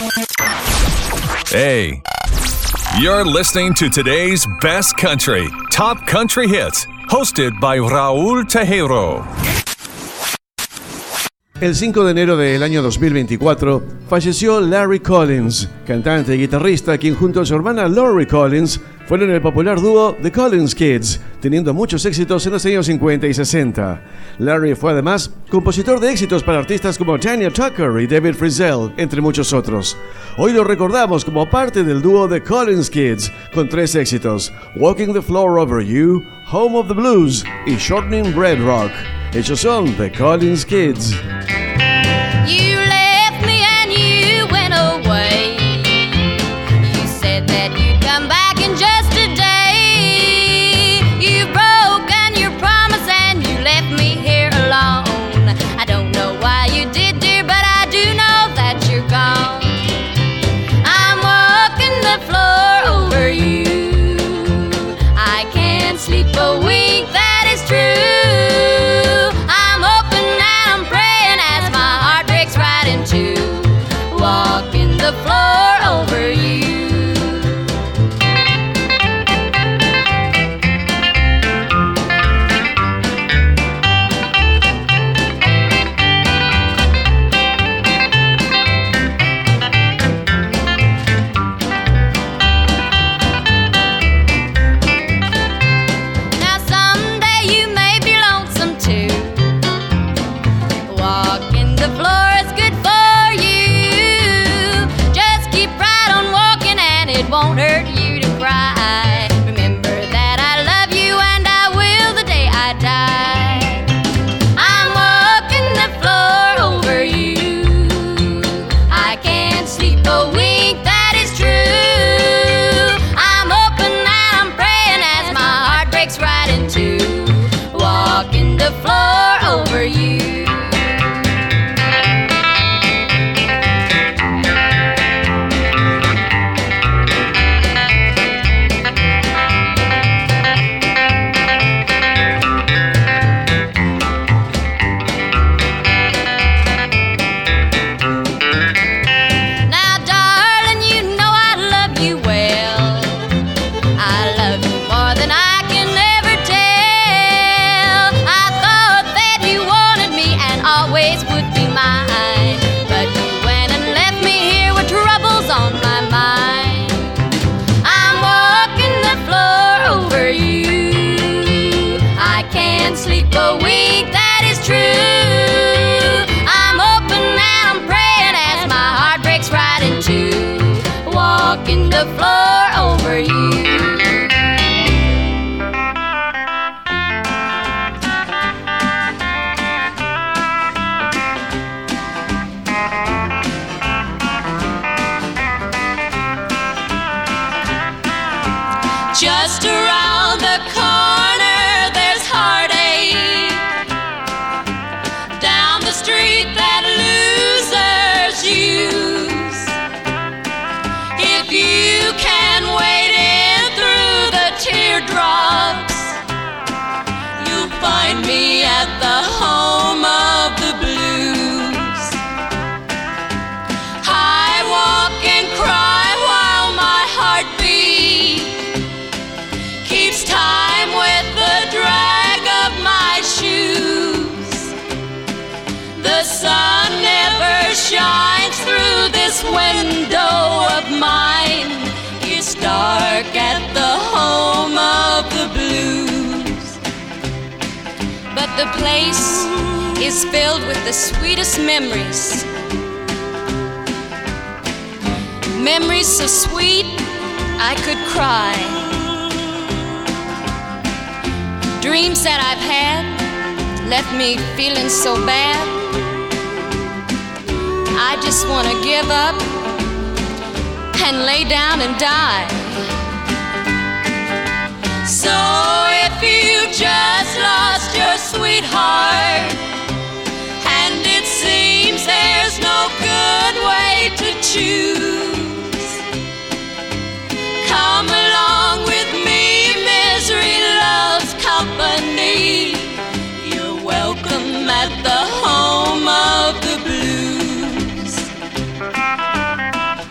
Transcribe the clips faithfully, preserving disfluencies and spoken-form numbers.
Hey, you're listening to today's best country, Top Country Hits, hosted by Raúl Tejero. El cinco de enero del año dos mil veinticuatro falleció Larry Collins, cantante y guitarrista, quien junto a su hermana Lori Collins fueron el popular dúo The Collins Kids, teniendo muchos éxitos en los años cincuenta y sesenta. Larry fue además compositor de éxitos para artistas como Tanya Tucker y David Frizzell, entre muchos otros. Hoy lo recordamos como parte del dúo The Collins Kids, con tres éxitos: Walking the Floor Over You, Home of the Blues y Shortening Red Rock. Ellos son The Collins Kids. You left me and you went away. You said that you'd come back in just a day. You broke and your promise and you left me here alone. I don't know why you did, dear, but I do know that you're gone. I'm walking the floor over you. I can't sleep a wink, that is true. Walking the floor over you. Now someday you may be lonesome too. Walking the floor is good for you. It won't hurt you to cry. Remember that I love you and I will the day I die. I'm walking the floor over you. I can't sleep a wink, that is true. I'm hoping and I'm praying as my heart breaks right in two. Walking the floor over you. Sleep a week, that is true. I'm hoping and I'm praying as my heart breaks right in two. Walking the floor over you. Just around the corner there's heartache. Down the street that losers use. If you can wade in through the teardrops, you'll find me at the home of the blues. I walk and cry while my heartbeat keeps time with the drag of my shoes. The sun never shines through this window of mine. It's dark at the home of the blues. But the place is filled with the sweetest memories. Memories so sweet I could cry. Dreams that I've had left me feeling so bad. I just want to give up and lay down and die. So if you just lost your sweetheart and it seems there's no good way to choose, come along with me, misery loves company. You're welcome at the home of the blues.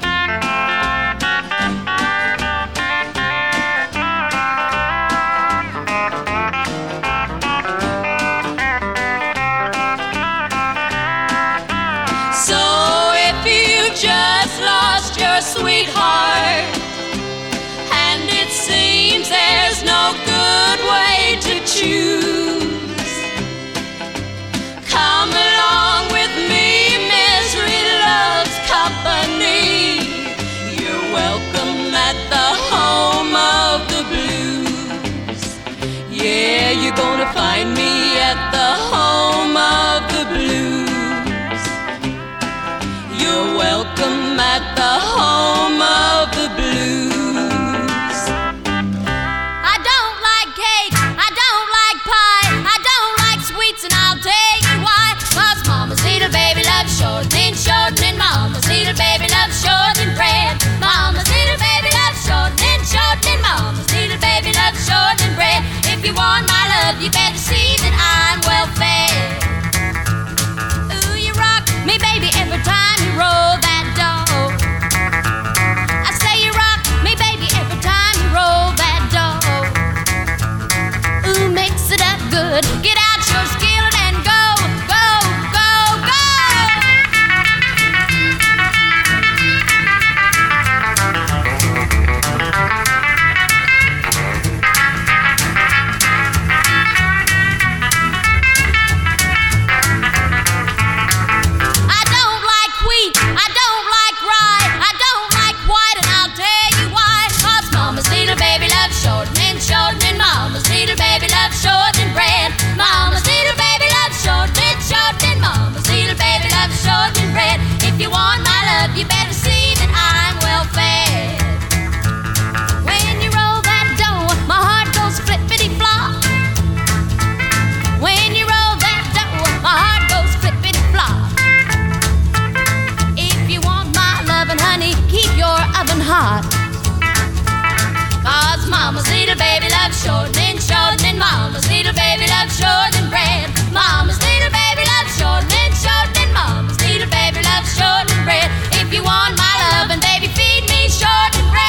Mama's little baby loves shortening, shortening. Mama's little baby loves shortening bread. Mama's little baby loves shortening, shortening. Mama's little baby loves shortening bread. If you want my love, and baby, feed me shortening bread.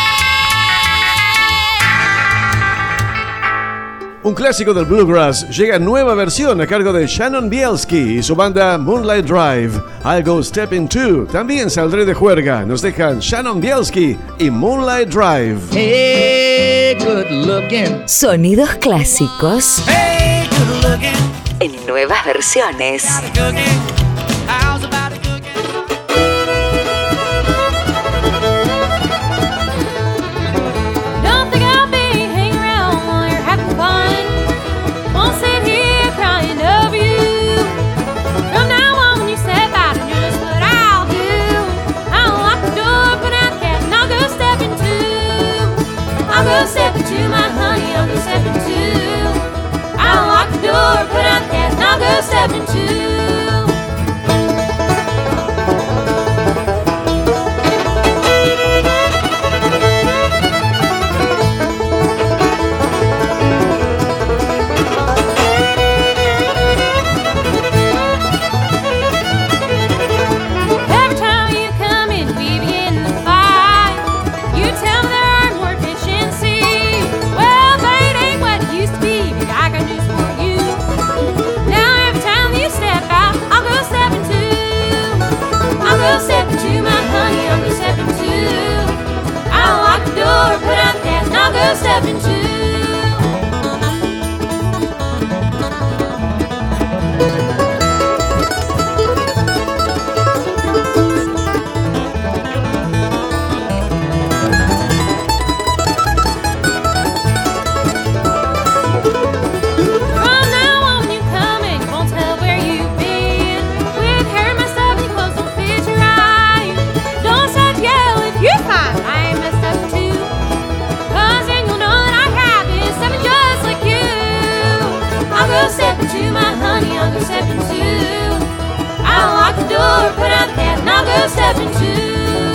Un clásico del bluegrass llega en nueva versión a cargo de Shannon Bielski y su banda Moonlight Drive. I'll Go Stepping Two. También saldré de juerga. Nos dejan Shannon Bielski y Moonlight Drive. Hey, good looking. Sonidos clásicos Hey, good looking. en nuevas versiones. How's about a cooking? Don't think I'll be hanging around while you're having fun. Won't sit here crying over you. From now on, when you step out, and you're just what I'll do. I'll lock the door, put out the cat, and I'll go stepping too. I'll go stepping to my honey, I'll go stepping too. I'll lock the door, put out the cat, and I'll go stepping too. Every time you come in, we begin to fight. You tell me there aren't more fish in the sea. Well, they ain't what it used to be, but I got news for you. Now every time you step out, I'll go stepping too. I'll go stepping to my honey, I'll go stepping too. I'll lock the door, put out the cat, and I'll go stepping too. From now on, when you come in, you won't tell where you've been. With hair messed up and your clothes don't fit you right. Don't start to yell if you find I ain't messed up too. Cause then you'll know that I have been stepping just like you. I'll go stepping to my honey, I'll go stepping too. I'll lock the door, put out the cat, and I'll go stepping too.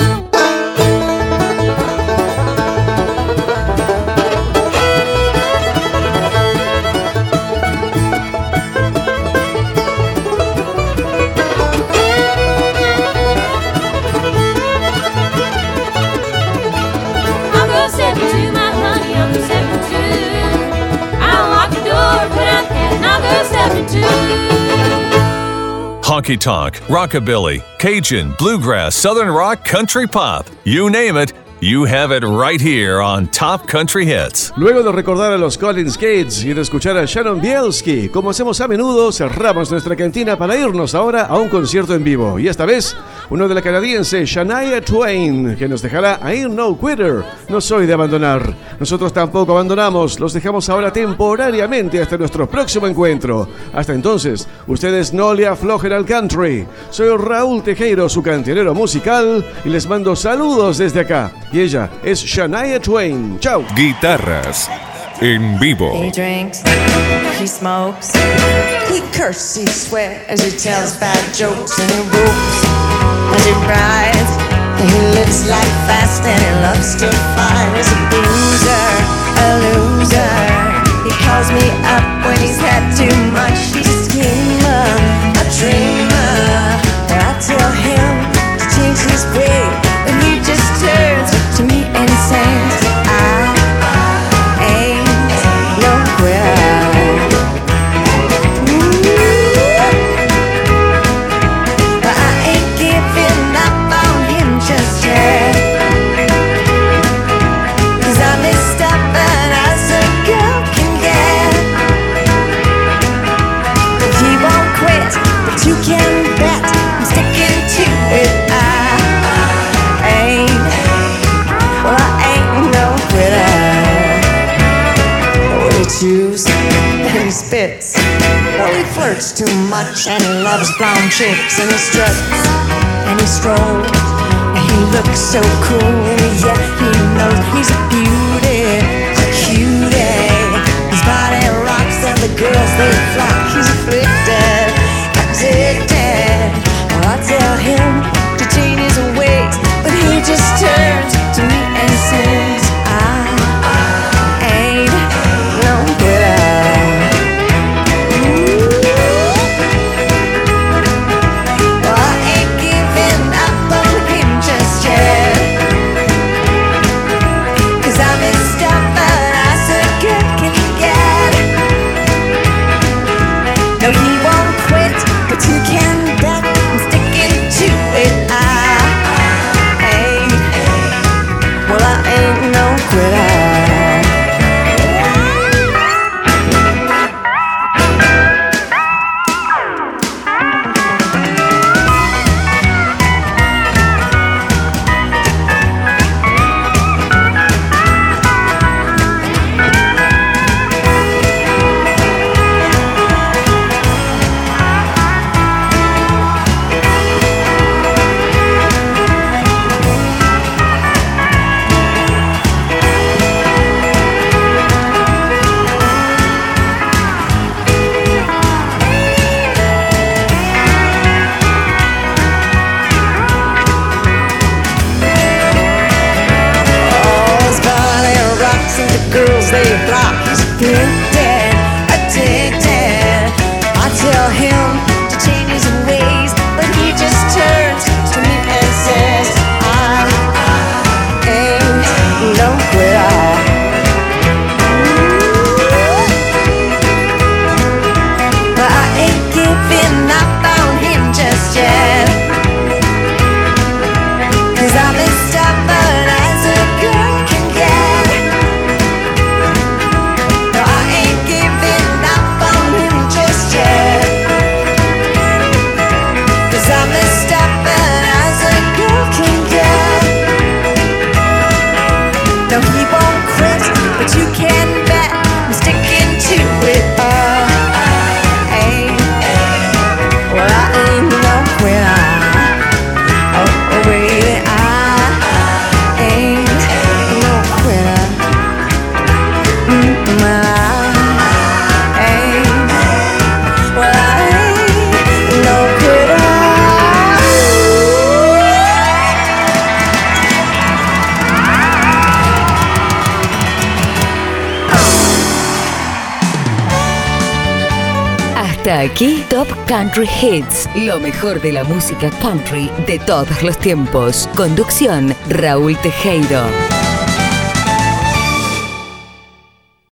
I'll go stepping to my honey, I'll go stepping too. I'll lock the door, put out the cat, and I'll go stepping too. Honky tonk, rockabilly, Cajun, bluegrass, southern rock, country pop. You name it, you have it right here on Top Country Hits. Luego de recordar a los Collins Kids y de escuchar a Shannon Bielski, como hacemos a menudo, cerramos nuestra cantina para irnos ahora a un concierto en vivo. Y esta vez, uno de la canadiense Shania Twain, que nos dejará I Ain't No Quitter, no soy de abandonar. Nosotros tampoco abandonamos, los dejamos ahora temporariamente hasta nuestro próximo encuentro. Hasta entonces, ustedes no le aflojen al country. Soy Raúl Tejero, su cantinero musical, y les mando saludos desde acá. Y ella es Shania Twain. Chao. Guitarras en vivo. He drinks, he smokes, he curses, he swears, he tells bad jokes and he ropes as he rides. He lives life fast and he loves to fight. He's a bruiser, a loser. He calls me up when he's had too much. He's a schemer, a dreamer. And I tell him to change his way, and he just turns to me and says, I ain't no quitter. But I ain't giving up on him just yet. 'Cause I'm as stubborn as a girl can get. He won't quit, but you can bet I'm sticking to it. I ain't, well, I ain't no quitter. When he chews and he spits, well, he flirts too much and he loves blonde chicks, and he struts and he strolls and he looks so cool. Yeah, he knows he's a beauty, a cutie. His body rocks and the girls they flock. He's afflicted, addicted. Well, I tell him to change his ways, but he just turns to me and says, I girls they flock. He's addicted, addicted. I tell him to change his ways, but he just turns to me and says, I ain't no quitter. But I ain't giving up on him just yet, 'cause I'm as stubborn as a girl can get. No, I ain't giving up on him just yet, 'cause I'm as stubborn as a girl can get. No, he won't quit, but you can bet I'm sticking to it. Uh, I ain't, well, I ain't no quitter. Oh, oh, baby, I ain't no quitter. Mm, well, I ain't, well, I ain't no quitter. Hasta aquí Top Country Hits, lo mejor de la música country de todos los tiempos. Conducción, Raúl Tejero.